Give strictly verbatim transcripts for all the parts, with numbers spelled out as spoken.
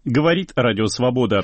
Говорит Радио Свобода.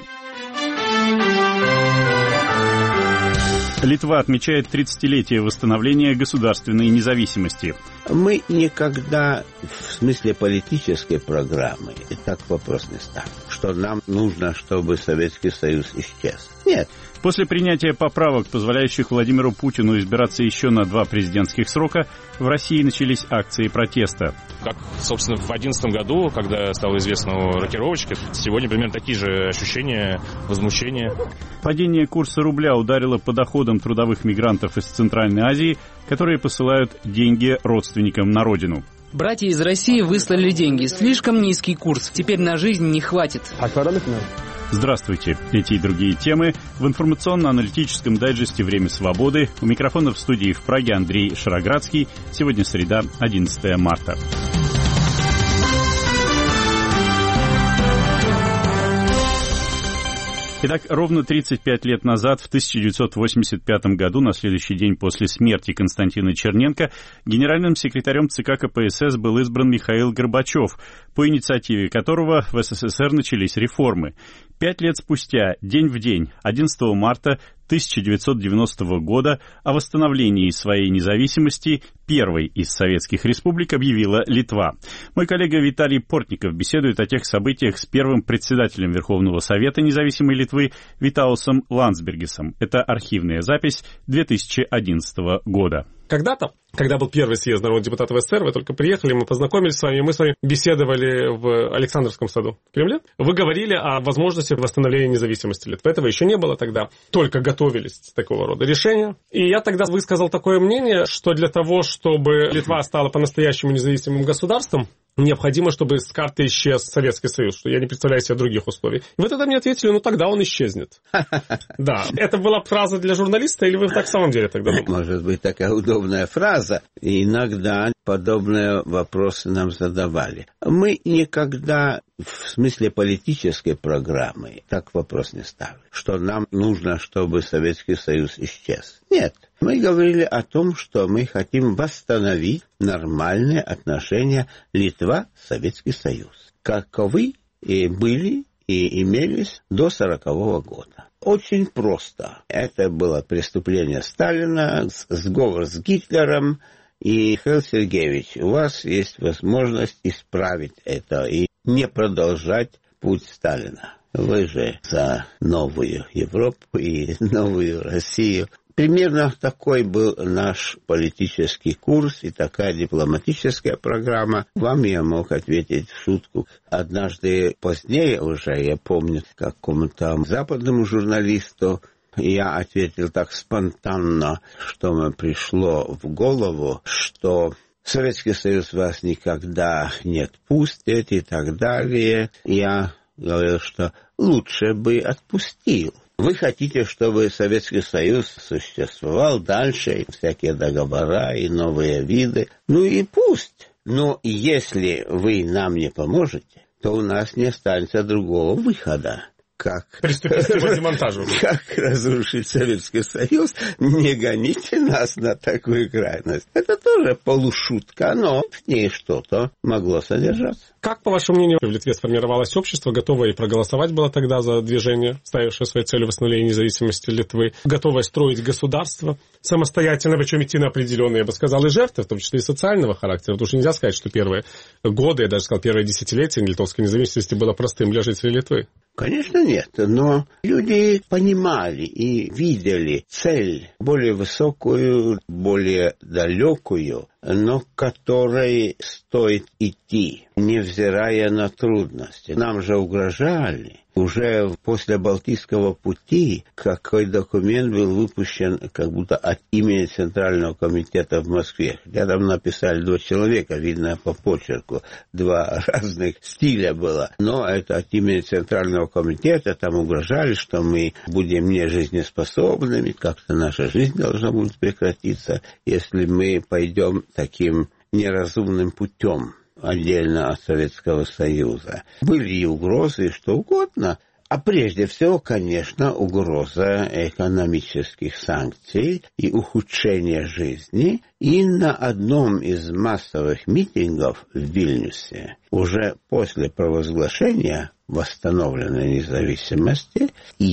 Литва отмечает тридцатилетие восстановления государственной независимости. Мы никогда, в смысле политической программы, и так вопрос не ставим, что нам нужно, чтобы Советский Союз исчез. Нет. После принятия поправок, позволяющих Владимиру Путину избираться еще на два президентских срока, в России начались акции протеста. Как, собственно, в две тысячи одиннадцатом году, когда стало известно о рокировочке, сегодня примерно такие же ощущения, возмущения. Падение курса рубля ударило по доходам трудовых мигрантов из Центральной Азии, которые посылают деньги родственникам на родину. Братья из России выслали деньги. Слишком низкий курс. Теперь на жизнь не хватит. Здравствуйте. Эти и другие темы в информационно-аналитическом дайджесте «Время свободы». У микрофона в студии в Праге Андрей Шароградский. Сегодня среда, одиннадцатое марта. Итак, ровно тридцать пять лет назад, в тысяча девятьсот восемьдесят пятом году, на следующий день после смерти Константина Черненко, генеральным секретарем ЦК КПСС был избран Михаил Горбачев, по инициативе которого в СССР начались реформы. Пять лет спустя, день в день, одиннадцатого марта тысяча девятьсот девяностого года, о восстановлении своей независимости первой из советских республик объявила Литва. Мой коллега Виталий Портников беседует о тех событиях с первым председателем Верховного Совета независимой Литвы Витаусом Ландсбергисом. Это архивная запись две тысячи одиннадцатого года. Когда-то, когда был первый съезд народных депутатов СССР, вы только приехали, мы познакомились с вами, мы с вами беседовали в Александровском саду в Кремле. Вы говорили о возможности восстановления независимости Литвы. Этого еще не было тогда. Только готовились такого рода решения. И я тогда высказал такое мнение, что для того, чтобы Литва стала по-настоящему независимым государством, необходимо, чтобы с карты исчез Советский Союз, что я не представляю себе других условий. И вы тогда мне ответили, ну тогда он исчезнет. Да. Это была фраза для журналиста, или вы так в самом деле тогда думали? Может быть, такая удобная фраза. И иногда подобные вопросы нам задавали. Мы никогда, в смысле политической программы, так вопрос не ставили, что нам нужно, чтобы Советский Союз исчез. Нет. Мы говорили о том, что мы хотим восстановить нормальные отношения Литва-Советский Союз, каковы и были и имелись до сорокового года. Очень просто. Это было преступление Сталина, сговор с Гитлером. И, Михаил Сергеевич, у вас есть возможность исправить это и не продолжать путь Сталина. Вы же за новую Европу и новую Россию. Примерно такой был наш политический курс и такая дипломатическая программа. Вам я мог ответить в шутку. Однажды позднее уже, я помню, какому-то западному журналисту, я ответил так спонтанно, что мне пришло в голову, что Советский Союз вас никогда не отпустит и так далее. Я говорил, что лучше бы отпустил. Вы хотите, чтобы Советский Союз существовал дальше, и всякие договора, и новые виды. Ну и пусть. Но если вы нам не поможете, то у нас не останется другого выхода. Как, приступить к его демонтажу. Как разрушить Советский Союз, не гоните нас на такую крайность. Это тоже полушутка, но в ней что-то могло содержаться. Как, по вашему мнению, в Литве сформировалось общество, готовое и проголосовать было тогда за движение, ставившее своей целью восстановление независимости Литвы, готовое строить государство самостоятельно, причем идти на определенные, я бы сказал, и жертвы, в том числе и социального характера. Потому что нельзя сказать, что первые годы, я даже сказал, первые десятилетия литовской независимости было простым для жителей Литвы. Конечно, нет, но люди понимали и видели цель более высокую, более далекую, но к которой стоит идти, невзирая на трудности. Нам же угрожали. Уже после Балтийского пути какой документ был выпущен как будто от имени Центрального комитета в Москве. Рядом написали два человека, видно по почерку, два разных стиля было. Но это от имени Центрального комитета, там угрожали, что мы будем нежизнеспособными, как-то наша жизнь должна будет прекратиться, если мы пойдем таким неразумным путем. Отдельно от Советского Союза. Были и угрозы, и что угодно. А прежде всего, конечно, угроза экономических санкций и ухудшения жизни. И на одном из массовых митингов в Вильнюсе, уже после провозглашения восстановленной независимости,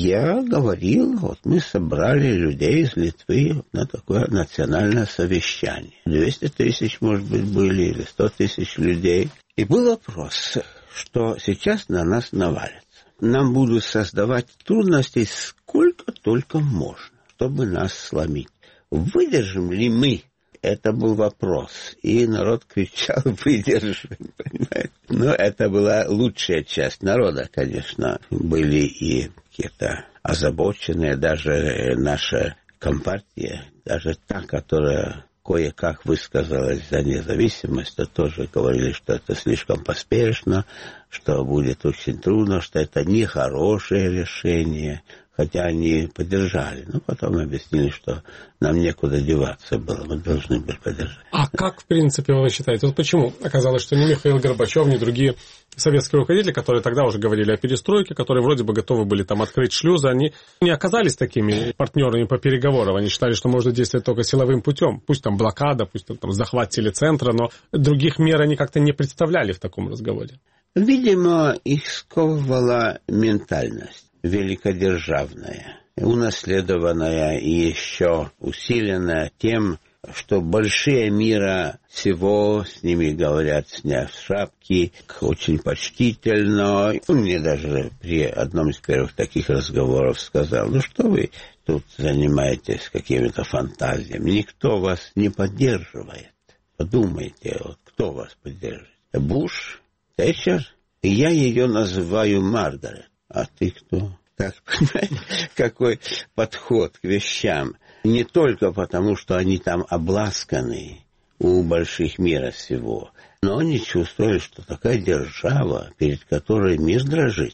я говорил, вот мы собрали людей из Литвы на такое национальное совещание. двести тысяч, может быть, были, или сто тысяч людей. И был вопрос, что сейчас на нас навалится. Нам будут создавать трудностей сколько только можно, чтобы нас сломить. Выдержим ли мы? Это был вопрос. И народ кричал: выдержим, понимаете? Но это была лучшая часть народа, конечно. Были и какие-то озабоченные, даже наша компартия, даже та, которая кое-как высказалась за независимость, то тоже говорили, что это слишком поспешно, что будет очень трудно, что это нехорошее решение. Хотя они поддержали, но потом объяснили, что нам некуда деваться было, мы должны были поддержать. А как, в принципе, вы считаете, вот почему оказалось, что ни Михаил Горбачев, ни другие советские руководители, которые тогда уже говорили о перестройке, которые вроде бы готовы были там открыть шлюзы, они не оказались такими партнерами по переговорам, они считали, что можно действовать только силовым путем, пусть там блокада, пусть там захват телецентра, но других мер они как-то не представляли в таком разговоре. Видимо, их сковывала ментальность великодержавная, унаследованная и еще усиленная тем, что большие мира всего, с ними говорят, сняв шапки, очень почтительно. Он мне даже при одном из первых таких разговоров сказал: ну что вы тут занимаетесь какими-то фантазиями, никто вас не поддерживает. Подумайте, вот кто вас поддерживает? Буш, Тэтчер? Я ее называю Маргарет. А ты кто? Так, понимаете, какой подход к вещам. Не только потому, что они там обласканы у больших мира всего, но они чувствовали, что такая держава, перед которой мир дрожит,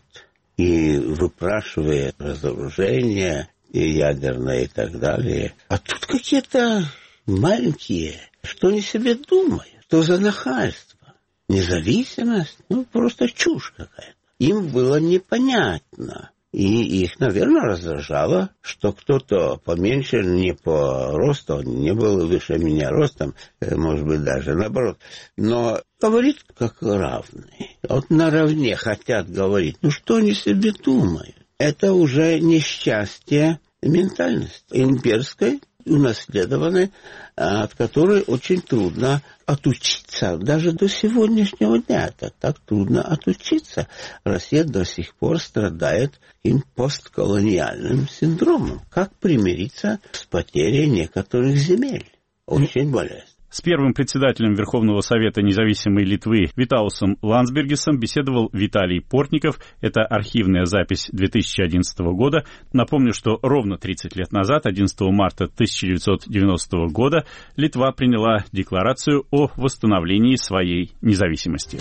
и выпрашивает разоружение, и ядерное, и так далее. А тут какие-то маленькие, что они себе думают, что за нахальство. Независимость, ну, просто чушь какая-то. Им было непонятно. И их, наверное, раздражало, что кто-то поменьше, не по росту, не был выше меня ростом, может быть, даже наоборот, но говорит как равный. Вот наравне хотят говорить. Ну, что они себе думают? Это уже несчастье ментальности имперской, унаследованной, от которой очень трудно отучиться. Даже до сегодняшнего дня это так трудно отучиться. Россия до сих пор страдает им постколониальным синдромом. Как примириться с потерей некоторых земель? Очень болезненно. С первым председателем Верховного Совета независимой Литвы Витаусом Ландсбергисом беседовал Виталий Портников. Это архивная запись две тысячи одиннадцатого года. Напомню, что ровно тридцать лет назад, одиннадцатого марта тысяча девятьсот девяностого года, Литва приняла декларацию о восстановлении своей независимости.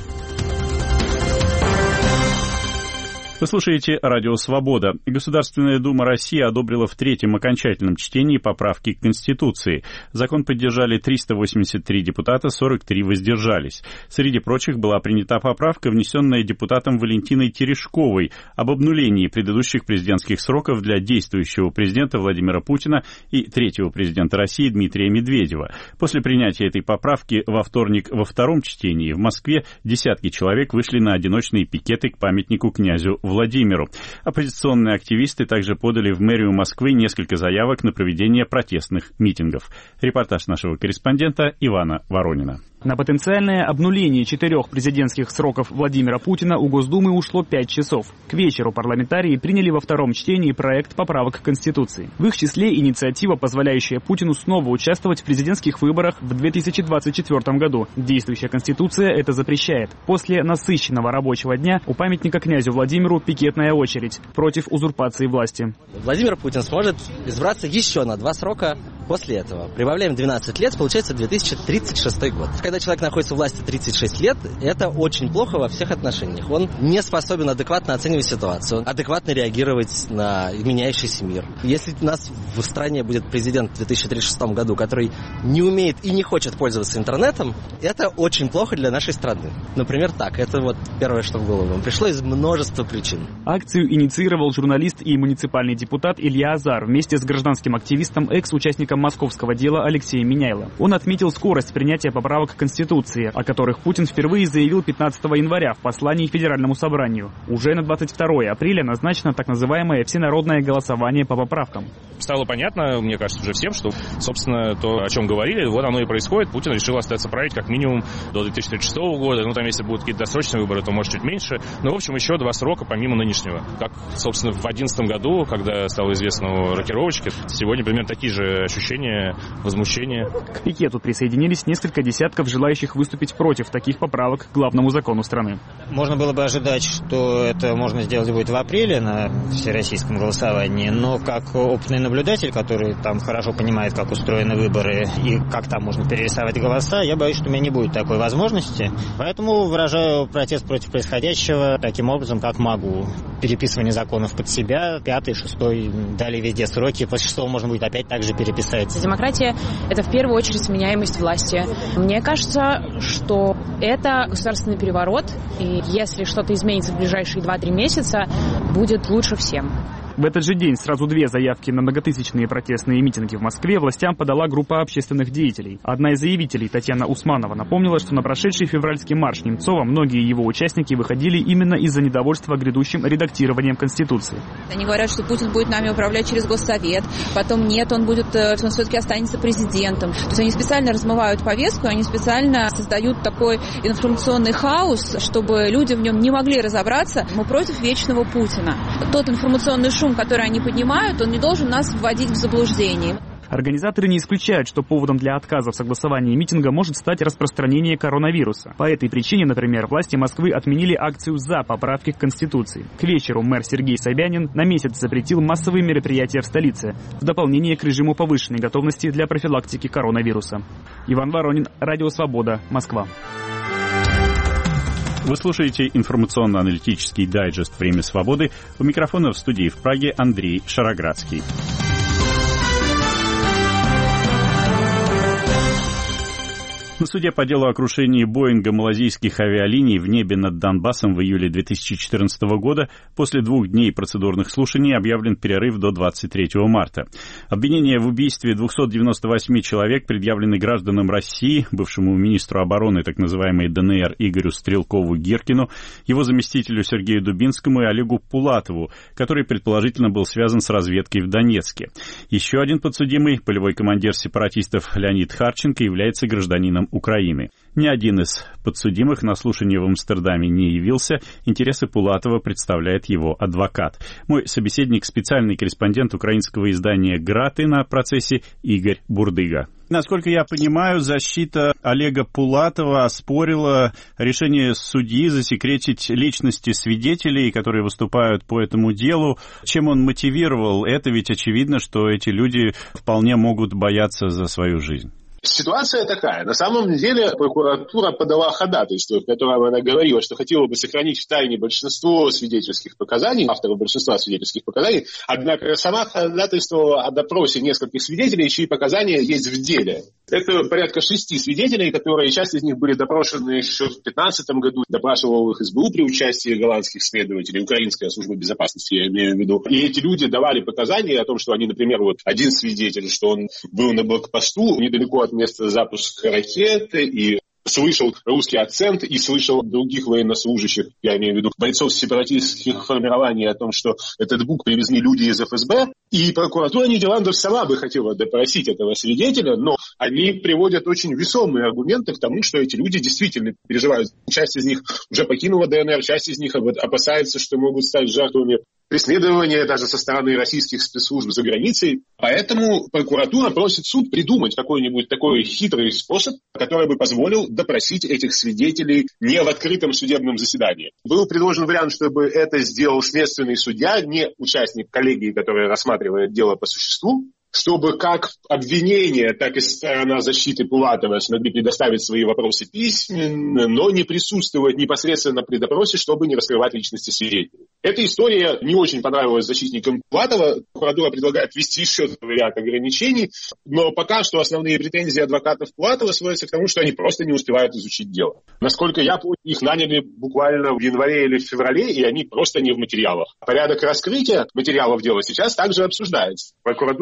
Вы слушаете «Радио Свобода». Государственная Дума России одобрила в третьем окончательном чтении поправки к Конституции. Закон поддержали триста восемьдесят три депутата, сорок три воздержались. Среди прочих была принята поправка, внесенная депутатом Валентиной Терешковой, об обнулении предыдущих президентских сроков для действующего президента Владимира Путина и третьего президента России Дмитрия Медведева. После принятия этой поправки во вторник во втором чтении в Москве десятки человек вышли на одиночные пикеты к памятнику князю Владимиру. Оппозиционные активисты также подали в мэрию Москвы несколько заявок на проведение протестных митингов. Репортаж нашего корреспондента Ивана Воронина. На потенциальное обнуление четырех президентских сроков Владимира Путина у Госдумы ушло пять часов. К вечеру парламентарии приняли во втором чтении проект поправок к Конституции. В их числе инициатива, позволяющая Путину снова участвовать в президентских выборах в две тысячи двадцать четвёртом году. Действующая Конституция это запрещает. После насыщенного рабочего дня у памятника князю Владимиру пикетная очередь против узурпации власти. Владимир Путин сможет избраться еще на два срока после этого. Прибавляем двенадцать лет, получается две тысячи тридцать шестой год. Когда человек находится в власти тридцать шесть лет, это очень плохо во всех отношениях. Он не способен адекватно оценивать ситуацию, адекватно реагировать на меняющийся мир. Если у нас в стране будет президент в две тысячи тридцать шестом году, который не умеет и не хочет пользоваться интернетом, это очень плохо для нашей страны. Например, так. Это вот первое, что в голову пришло из множества причин. Акцию инициировал журналист и муниципальный депутат Илья Азар вместе с гражданским активистом, экс-участником начальника московского дела Алексея Миняйла. Он отметил скорость принятия поправок к Конституции, о которых Путин впервые заявил пятнадцатого января в послании Федеральному собранию. Уже на двадцать второе апреля назначено так называемое всенародное голосование по поправкам. Стало понятно, мне кажется, уже всем, что, собственно, то, о чем говорили, вот оно и происходит. Путин решил остаться править как минимум до две тысячи тридцать шестого года. Ну, там, если будут какие-то досрочные выборы, то, может, чуть меньше. Но, в общем, еще два срока помимо нынешнего. Как, собственно, в две тысячи одиннадцатом году, когда стало известно о рокировочке, сегодня примерно такие же ощущения, возмущения. К пикету присоединились несколько десятков желающих выступить против таких поправок к главному закону страны. Можно было бы ожидать, что это можно сделать будет в апреле на всероссийском голосовании, но как опытный наблюдатель, который там хорошо понимает, как устроены выборы и как там можно перерисовать голоса, я боюсь, что у меня не будет такой возможности. Поэтому выражаю протест против происходящего таким образом, как могу. Переписывание законов под себя, пятый, шестой, далее везде сроки, после шестого можно будет опять так же переписать. Демократия – это в первую очередь сменяемость власти. Мне кажется, что это государственный переворот, и если что-то изменится в ближайшие два-три месяца, будет лучше всем. В этот же день сразу две заявки на многотысячные протестные митинги в Москве властям подала группа общественных деятелей. Одна из заявителей, Татьяна Усманова, напомнила, что на прошедший февральский марш Немцова многие его участники выходили именно из-за недовольства грядущим редактированием Конституции. Они говорят, что Путин будет нами управлять через Госсовет, потом нет, он будет, он все-таки останется президентом. То есть они специально размывают повестку, они специально создают такой информационный хаос, чтобы люди в нем не могли разобраться. Мы против вечного Путина. Тот информационный шум, который они поднимают, он не должен нас вводить в заблуждение. Организаторы не исключают, что поводом для отказа в согласовании митинга может стать распространение коронавируса. По этой причине, например, власти Москвы отменили акцию «За поправки к Конституции». К вечеру мэр Сергей Собянин на месяц запретил массовые мероприятия в столице, в дополнение к режиму повышенной готовности для профилактики коронавируса. Иван Воронин, Радио Свобода, Москва. Вы слушаете информационно-аналитический дайджест «Время свободы». У микрофона в студии в Праге Андрей Шароградский. На суде по делу о крушении Боинга малазийских авиалиний в небе над Донбассом в июле две тысячи четырнадцатого года после двух дней процедурных слушаний объявлен перерыв до двадцать третьего марта. Обвинения в убийстве двухсот девяноста восьми человек предъявлены гражданам России, бывшему министру обороны так называемой ДНР Игорю Стрелкову-Гиркину, его заместителю Сергею Дубинскому и Олегу Пулатову, который предположительно был связан с разведкой в Донецке. Еще один подсудимый, полевой командир сепаратистов Леонид Харченко, является гражданином Украины. Ни один из подсудимых на слушание в Амстердаме не явился. Интересы Пулатова представляет его адвокат. Мой собеседник — специальный корреспондент украинского издания «Граты» на процессе Игорь Бурдыга. Насколько я понимаю, защита Олега Пулатова оспорила решение судьи засекретить личности свидетелей, которые выступают по этому делу. Чем он мотивировал это? Ведь очевидно, что эти люди вполне могут бояться за свою жизнь. Ситуация такая. На самом деле прокуратура подала ходатайство, в котором она говорила, что хотела бы сохранить в тайне большинство свидетельских показаний, авторов большинства свидетельских показаний, однако сама ходатайствовала о допросе нескольких свидетелей, чьи показания есть в деле. Это порядка шести свидетелей, которые, часть из них были допрошены еще в две тысячи пятнадцатом году, допрашивал их СБУ при участии голландских следователей, Украинская служба безопасности, я имею в виду. И эти люди давали показания о том, что они, например, вот один свидетель, что он был на блокпосту недалеко от места запуска ракеты и слышал русский акцент и слышал других военнослужащих, я имею в виду бойцов сепаратистских формирований, о том, что этот бук привезли люди из эф эс бэ. И прокуратура Нидерландов сама бы хотела допросить этого свидетеля, но они приводят очень весомые аргументы к тому, что эти люди действительно переживают. Часть из них уже покинула ДНР, часть из них опасается, что могут стать жертвами преследования даже со стороны российских спецслужб за границей. Поэтому прокуратура просит суд придумать какой-нибудь такой хитрый способ, который бы позволил допросить этих свидетелей не в открытом судебном заседании. Был предложен вариант, чтобы это сделал следственный судья, не участник коллегии, который рассматривает дело по существу, чтобы как обвинение, так и сторона защиты Пулатова смогли предоставить свои вопросы письменно, но не присутствовать непосредственно при допросе, чтобы не раскрывать личности свидетелей. Эта история не очень понравилась защитникам Пулатова. Прокуратура предлагает ввести еще ряд ограничений, но пока что основные претензии адвокатов Пулатова сводятся к тому, что они просто не успевают изучить дело. Насколько я помню, их наняли буквально в январе или в феврале, и они просто не в материалах. Порядок раскрытия материалов дела сейчас также обсуждается. Прокуратура готова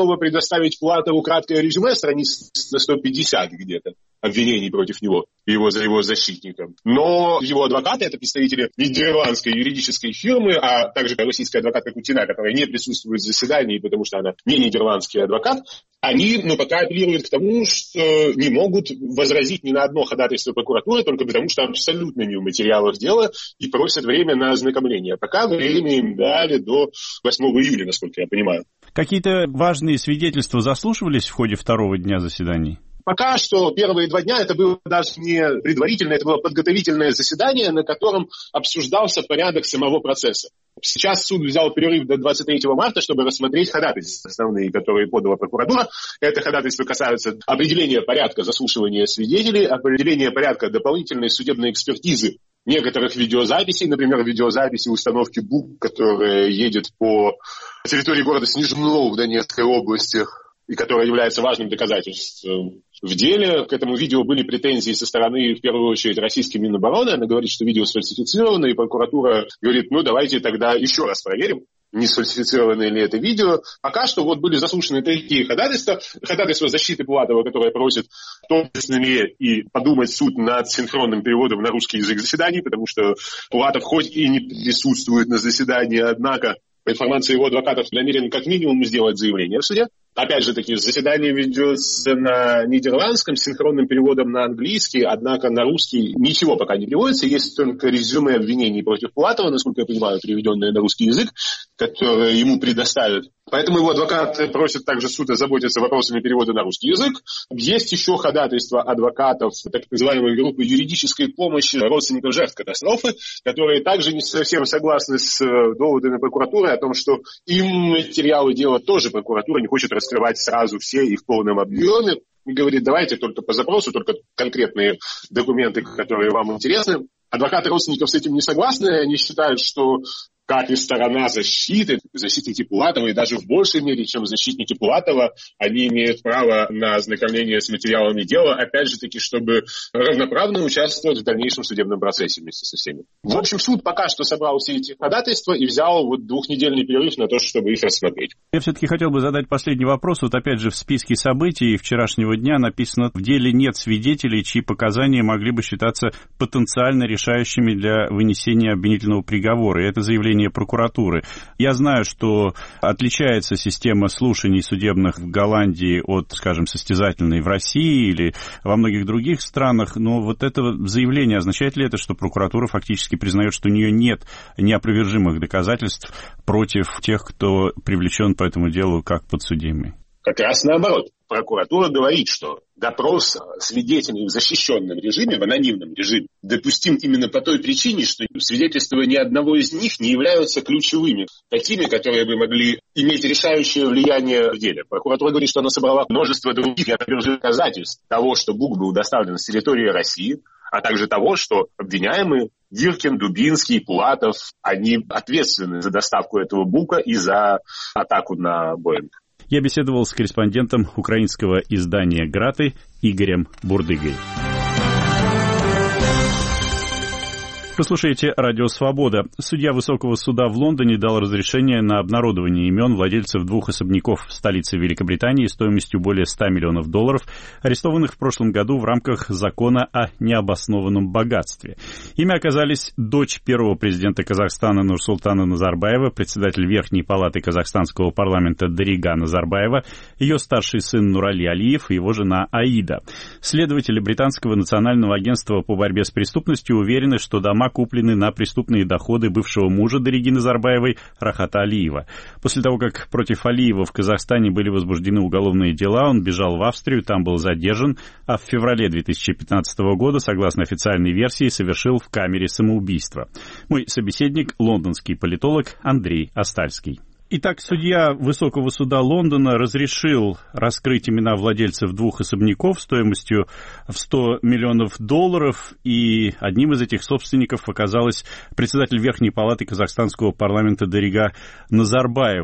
готова предоставить Пулатову краткое резюме, страниц на сто пятьдесят где-то, обвинений против него и его, за его защитником. Но его адвокаты, это представители нидерландской юридической фирмы, а также российская адвокатка Кутина, которая не присутствует в заседании, потому что она не нидерландский адвокат, они ну, пока апеллируют к тому, что не могут возразить ни на одно ходатайство прокуратуры, только потому что абсолютно не в материалах дела, и просят время на ознакомление. Пока время им дали до восьмого июля, насколько я понимаю. Какие-то важные свидетельства заслушивались в ходе второго дня заседаний? Пока что первые два дня это было даже не предварительное, это было подготовительное заседание, на котором обсуждался порядок самого процесса. Сейчас суд взял перерыв до двадцать третьего марта, чтобы рассмотреть ходатайства основные, которые подала прокуратура. Это ходатайства касаются определения порядка заслушивания свидетелей, определения порядка дополнительной судебной экспертизы некоторых видеозаписей, например, видеозаписи установки БУК, которая едет по территории города Снежного в Донецкой области, и которая является важным доказательством в деле. К этому видео были претензии со стороны, в первую очередь, российской Минобороны. Она говорит, что видео сфальсифицировано, и прокуратура говорит, ну давайте тогда еще раз проверим, не сфальсифицировано ли это видео. Пока что вот были заслушаны такие ходатайства. Ходатайство защиты Пулатова, которое просит в том числе и подумать суд над синхронным переводом на русский язык заседаний, потому что Пулатов хоть и не присутствует на заседании, однако по информации его адвокатов намерен как минимум сделать заявление в суде. Опять же таки, заседание ведется на нидерландском, с синхронным переводом на английский, однако на русский ничего пока не переводится. Есть только резюме обвинений против Пулатова, насколько я понимаю, переведенное на русский язык, которое ему предоставят. Поэтому его адвокаты просят также суд озаботиться вопросами перевода на русский язык. Есть еще ходатайство адвокатов так называемой группы юридической помощи родственников жертв катастрофы, которые также не совсем согласны с доводами прокуратуры о том, что им материалы дела тоже прокуратура не хочет раскрывать сразу все и в полном объеме. И говорит, давайте только по запросу, только конкретные документы, которые вам интересны. Адвокаты родственников с этим не согласны. Они считают, что как и сторона защиты, защитники Пулатова, и даже в большей мере, чем защитники Пулатова, они имеют право на ознакомление с материалами дела, опять же таки, чтобы равноправно участвовать в дальнейшем судебном процессе вместе со всеми. В общем, суд пока что собрал все эти ходатайства и взял вот двухнедельный перерыв на то, чтобы их рассмотреть. Я все-таки хотел бы задать последний вопрос. Вот опять же в списке событий вчерашнего дня написано, в деле нет свидетелей, чьи показания могли бы считаться потенциально решающими для вынесения обвинительного приговора. И это заявление прокуратуры. Я знаю, что отличается система слушаний судебных в Голландии от, скажем, состязательной в России или во многих других странах, но вот это заявление, означает ли это, что прокуратура фактически признает, что у нее нет неопровержимых доказательств против тех, кто привлечен по этому делу как подсудимый? Как раз наоборот. Прокуратура говорит, что допрос свидетелей в защищенном режиме, в анонимном режиме, допустим именно по той причине, что свидетельства ни одного из них не являются ключевыми, такими, которые бы могли иметь решающее влияние в деле. Прокуратура говорит, что она собрала множество других доказательств того, что БУК был доставлен с территории России, а также того, что обвиняемые Гиркин, Дубинский, Пулатов, они ответственны за доставку этого БУКа и за атаку на Боинг. Я беседовал с корреспондентом украинского издания «Граты» Игорем Бурдыгой. Вы слушаете «Радио Свобода». Судья Высокого суда в Лондоне дал разрешение на обнародование имен владельцев двух особняков в столице Великобритании стоимостью более ста миллионов долларов, арестованных в прошлом году в рамках закона о необоснованном богатстве. Ими оказались дочь первого президента Казахстана Нурсултана Назарбаева, председатель Верхней палаты казахстанского парламента Дарига Назарбаева, ее старший сын Нурали Алиев и его жена Аида. Следователи британского национального агентства по борьбе с преступностью уверены, что дома куплены на преступные доходы бывшего мужа Дариги Назарбаевой Рахата Алиева. После того, как против Алиева в Казахстане были возбуждены уголовные дела, он бежал в Австрию, там был задержан, а в феврале две тысячи пятнадцатого года, согласно официальной версии, совершил в камере самоубийство. Мой собеседник — лондонский политолог Андрей Остальский. Итак, судья Высокого суда Лондона разрешил раскрыть имена владельцев двух особняков стоимостью в сто миллионов долларов, и одним из этих собственников оказалась председатель Верхней палаты казахстанского парламента Дарига Назарбаева.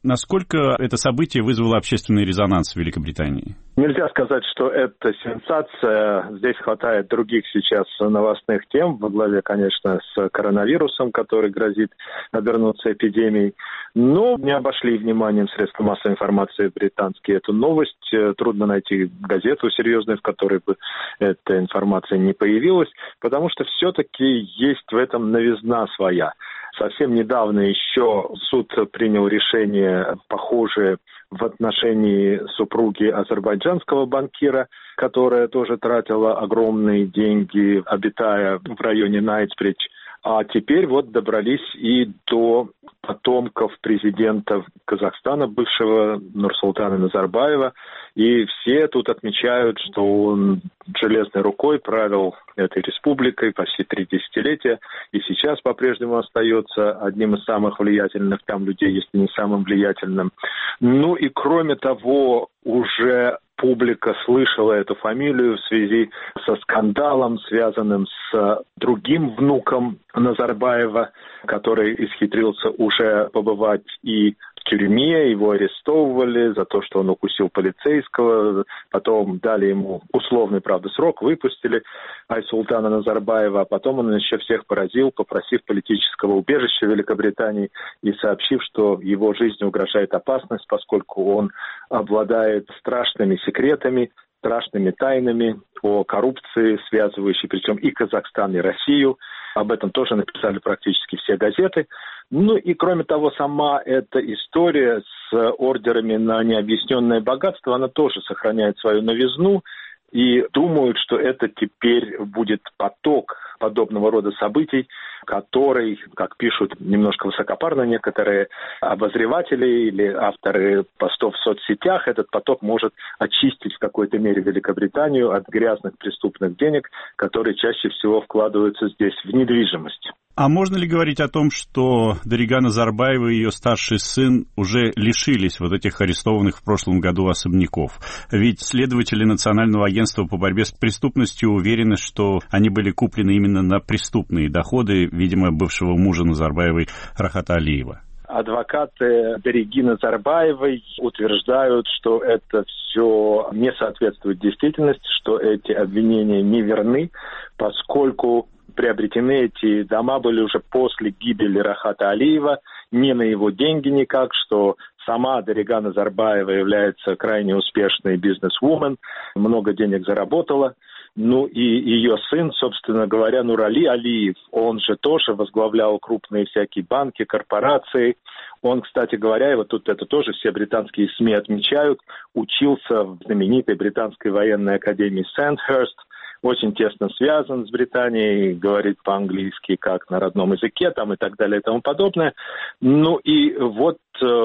Насколько это событие вызвало общественный резонанс в Великобритании? Нельзя сказать, что это сенсация. Здесь хватает других сейчас новостных тем, во главе, конечно, с коронавирусом, который грозит обернуться эпидемией. Но не обошли вниманием средства массовой информации британские эту новость. Трудно найти газету серьезную, в которой бы эта информация не появилась, потому что все-таки есть в этом новизна своя. Совсем недавно еще суд принял решение похожее в отношении супруги азербайджанского банкира, которая тоже тратила огромные деньги, обитая в районе Найтсбридж. А теперь вот добрались и до потомков президента Казахстана, бывшего Нурсултана Назарбаева. И все тут отмечают, что он железной рукой правил этой республикой почти три десятилетия. И сейчас по-прежнему остается одним из самых влиятельных там людей, если не самым влиятельным. Ну и кроме того, уже публика слышала эту фамилию в связи со скандалом, связанным с другим внуком Назарбаева, который исхитрился уже побывать и в тюрьме, его арестовывали за то, что он укусил полицейского, потом дали ему условный, правда, срок, выпустили Айсултана Назарбаева, а потом он еще всех поразил, попросив политического убежища в Великобритании и сообщив, что его жизни угрожает опасность, поскольку он обладает страшными секретами, страшными тайнами о коррупции, связывающей причем и Казахстан, и Россию. Об этом тоже написали практически все газеты. Ну и кроме того, сама эта история с ордерами на необъясненное богатство, она тоже сохраняет свою новизну. И думают, что это теперь будет поток подобного рода событий, который, как пишут немножко высокопарно некоторые обозреватели или авторы постов в соцсетях, этот поток может очистить в какой-то мере Великобританию от грязных преступных денег, которые чаще всего вкладываются здесь в недвижимость. А можно ли говорить о том, что Дарига Назарбаева и ее старший сын уже лишились вот этих арестованных в прошлом году особняков? Ведь следователи Национального агентства по борьбе с преступностью уверены, что они были куплены именно на преступные доходы, видимо, бывшего мужа Назарбаевой Рахата Алиева. Адвокаты Дариги Назарбаевой утверждают, что это все не соответствует действительности, что эти обвинения неверны, поскольку приобретены эти дома были уже после гибели Рахата Алиева, не на его деньги никак, что сама Дарига Назарбаева является крайне успешной бизнес-вумен, много денег заработала. Ну и ее сын, собственно говоря, Нурали Алиев, он же тоже возглавлял крупные всякие банки, корпорации. Он, кстати говоря, и вот тут это тоже все британские СМИ отмечают, учился в знаменитой британской военной академии Сандхерст, очень тесно связан с Британией, говорит по-английски как на родном языке, там и так далее и тому подобное. Ну и вот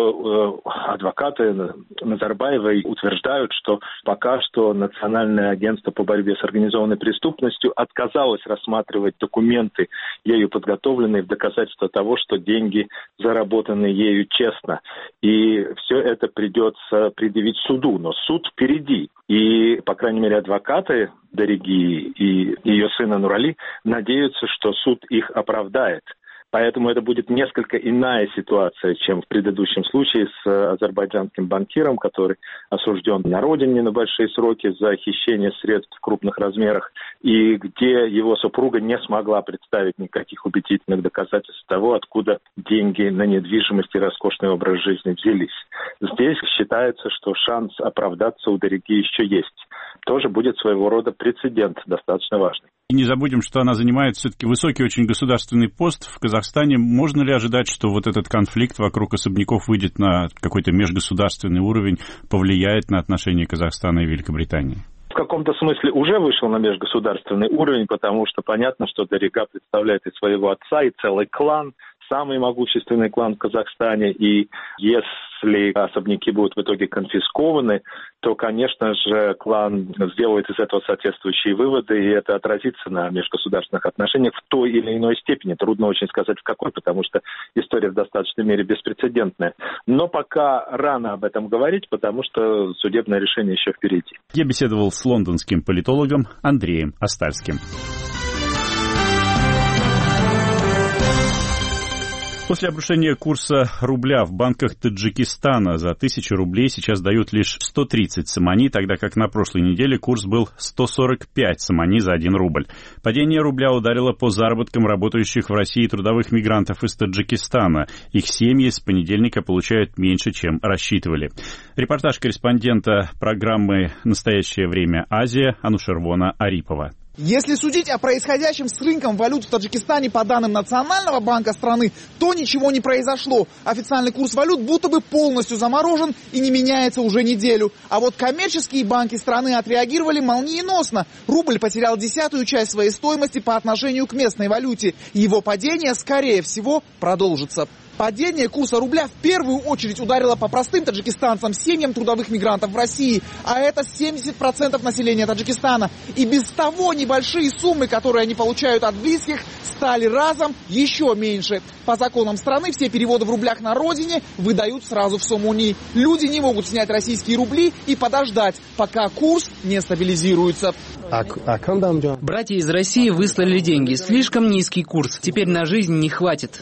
э, адвокаты Назарбаевой утверждают, что пока что Национальное агентство по борьбе с организованной преступностью отказалось рассматривать документы, ею подготовленные в доказательство того, что деньги заработаны ею честно. И все это придется предъявить суду, но суд впереди. И, по крайней мере, адвокаты Дариги и ее сына Нурали надеются, что суд их оправдает. Поэтому это будет несколько иная ситуация, чем в предыдущем случае с азербайджанским банкиром, который осужден на родине на большие сроки за хищение средств в крупных размерах, и где его супруга не смогла представить никаких убедительных доказательств того, откуда деньги на недвижимость и роскошный образ жизни взялись. Здесь считается, что шанс оправдаться у Дариги еще есть. Тоже будет своего рода прецедент, достаточно важный. И не забудем, что она занимает все-таки высокий очень государственный пост в Казахстане. Можно ли ожидать, что вот этот конфликт вокруг особняков выйдет на какой-то межгосударственный уровень, повлияет на отношения Казахстана и Великобритании? В каком-то смысле уже вышел на межгосударственный уровень, потому что понятно, что Дарига представляет и своего отца, и целый клан, самый могущественный клан в Казахстане, и если особняки будут в итоге конфискованы, то, конечно же, клан сделает из этого соответствующие выводы, и это отразится на межгосударственных отношениях в той или иной степени. Трудно очень сказать в какой, потому что история в достаточной мере беспрецедентная. Но пока рано об этом говорить, потому что судебное решение еще впереди. Я беседовал с лондонским политологом Андреем Остальским. После обрушения курса рубля в банках Таджикистана за тысячу рублей сейчас дают лишь сто тридцать сомони, тогда как на прошлой неделе курс был сто сорок пять сомони за один рубль. Падение рубля ударило по заработкам работающих в России трудовых мигрантов из Таджикистана. Их семьи с понедельника получают меньше, чем рассчитывали. Репортаж корреспондента программы «Настоящее время. Азия» Анушервона Арипова. Если судить о происходящем с рынком валют в Таджикистане по данным Национального банка страны, то ничего не произошло. Официальный курс валют будто бы полностью заморожен и не меняется уже неделю. А вот коммерческие банки страны отреагировали молниеносно. Рубль потерял десятую часть своей стоимости по отношению к местной валюте. Его падение, скорее всего, продолжится. Падение курса рубля в первую очередь ударило по простым таджикистанцам, семьям трудовых мигрантов в России. А это семьдесят процентов населения Таджикистана. И без того небольшие суммы, которые они получают от близких, стали разом еще меньше. По законам страны все переводы в рублях на родине выдают сразу в сомони. Люди не могут снять российские рубли и подождать, пока курс не стабилизируется. Братья из России выслали деньги. Слишком низкий курс. Теперь на жизнь не хватит.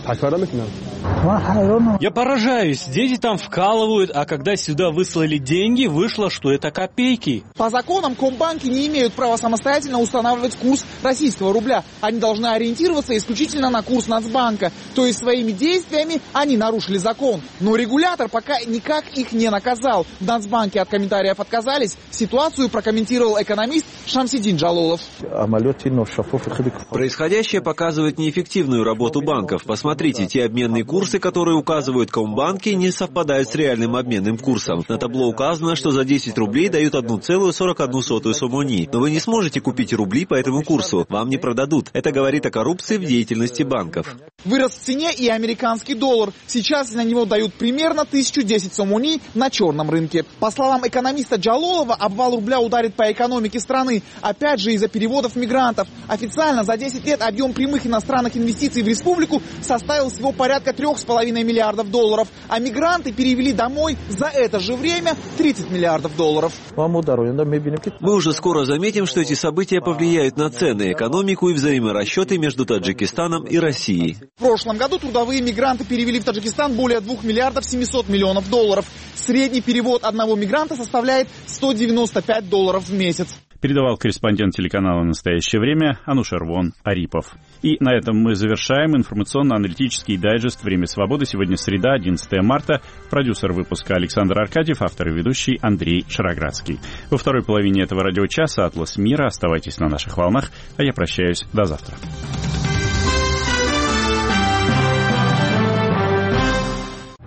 Я поражаюсь. Дети там вкалывают, а когда сюда выслали деньги, вышло, что это копейки. По законам комбанки не имеют права самостоятельно устанавливать курс российского рубля. Они должны ориентироваться исключительно на курс Нацбанка. То есть своими действиями они нарушили закон. Но регулятор пока никак их не наказал. В Нацбанке от комментариев отказались. Ситуацию прокомментировал экономист Шамсидин Джалолов. Происходящее показывает неэффективную работу банков. Посмотрите, те обменные курсы, которые указывают комбанки, не совпадают с реальным обменным курсом. На табло указано, что за десять рублей дают одна целая сорок одна сотая сомони. Но вы не сможете купить рубли по этому курсу. Вам не продадут. Это говорит о коррупции в деятельности банков. Вырос в цене и американский доллар. Сейчас на него дают примерно тысячу десять сомони на черном рынке. По словам экономиста Джалолова, обвал рубля ударит по экономике страны. Опять же из-за переводов мигрантов. Официально за десять лет объем прямых иностранных инвестиций в республику составил всего порядка трех с половиной миллиардов долларов. А мигранты перевели домой за это же время тридцать миллиардов долларов. Мы уже скоро заметим, что эти события повлияют на цены, экономику и взаиморасчеты между Таджикистаном и Россией. В прошлом году трудовые мигранты перевели в Таджикистан более двух миллиардов семисот миллионов долларов. Средний перевод одного мигранта составляет сто девяносто пять долларов в месяц. Передавал корреспондент телеканала «Настоящее время» Анушервон Арипов. И на этом мы завершаем информационно-аналитический дайджест «Время свободы». Сегодня среда, одиннадцатое марта. Продюсер выпуска Александр Аркадьев, автор и ведущий Андрей Шароградский. Во второй половине этого радиочаса «Атлас мира». Оставайтесь на наших волнах, а я прощаюсь до завтра.